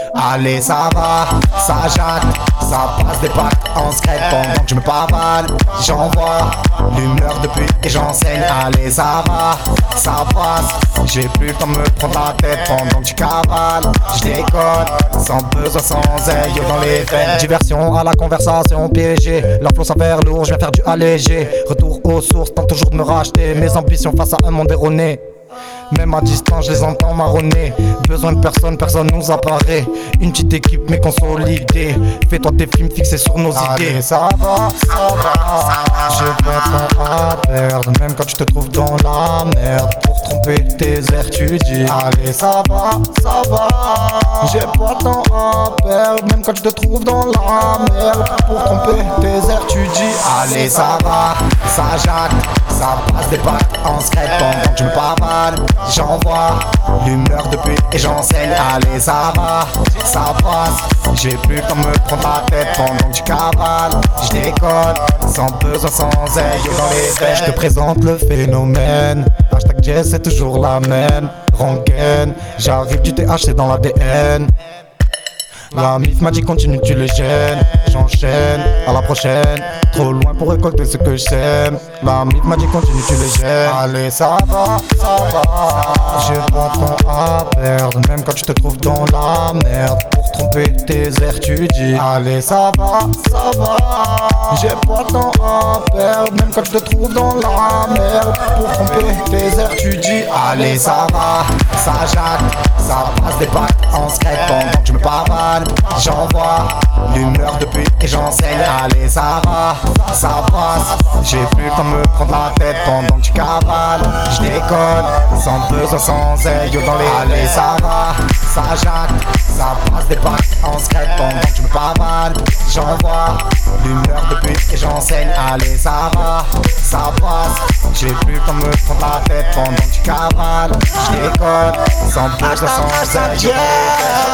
Allez ça va, ça jacque, ça passe des packs en secret pendant que je me pavane. J'envoie l'humeur depuis et j'enseigne. Allez ça va, ça passe. J'ai plus le temps de me prendre la tête pendant que tu cavales. Je déconne, sans besoin, sans aïe dans les veines. Diversion à la conversation piégée. Leur flow s'avère lourd, je viens faire du allégé. Retour aux sources, tente toujours de me racheter. Mes ambitions face à un monde erroné. Même à distance, je les entends marronner. Besoin de personne, personne nous apparaît. Une petite équipe mais consolidée. Fais-toi tes films fixés sur nos idées. Ça va, ça va. J'ai pas de temps à perdre. Même quand tu te trouves dans la merde. Pour tromper tes airs, tu dis allez, ça va, ça va. J'ai pas de temps à perdre. Même quand tu te trouves dans la merde. Pour tromper tes airs, tu dis allez, ça va, ça jacque. Ça passe des packs en secret pendant que je me pavane. J'envoie l'humeur depuis et j'enseigne. Allez ça va, ça passe. J'ai plus le temps de me prendre la tête pendant que tu cavales. Je déconne, sans besoin, sans aïe dans les veines. Je te présente le phénomène. Hashtag Jess c'est toujours la même. Rengaine, j'arrive du TH c'est dans l'ADN. La mif m'a dit continue, tu les gênes. J'enchaîne, à la prochaine. Trop loin pour récolter ce que j'aime. La mif m'a dit continue, tu les gênes. Allez ça va, ça va. J'ai pas de temps à perdre. Même quand tu te trouves dans la merde. Pour tromper tes airs tu dis allez ça va, ça va. J'ai pas de temps à perdre. Même quand tu te trouves dans la merde. Pour tromper tes airs tu dis allez ça va, ça jacque. Ça passe des packs en secret pendant que je me pavane. J'envoie l'humeur depuis et j'enseigne. Allez ça va, ça passe. J'ai plus le temps de me prendre la tête pendant que tu cavales. Je déconne, sans besoin, sans aïe dans les. Allez ça va, ça jacque. Ça passe des packs en secret pendant que je me pavane. J'envoie l'humeur depuis et j'enseigne. Allez ça va, ça passe. J'ai plus le temps de me prendre la tête pendant que tu cavales. Je déconne, sans besoin, sans aïe.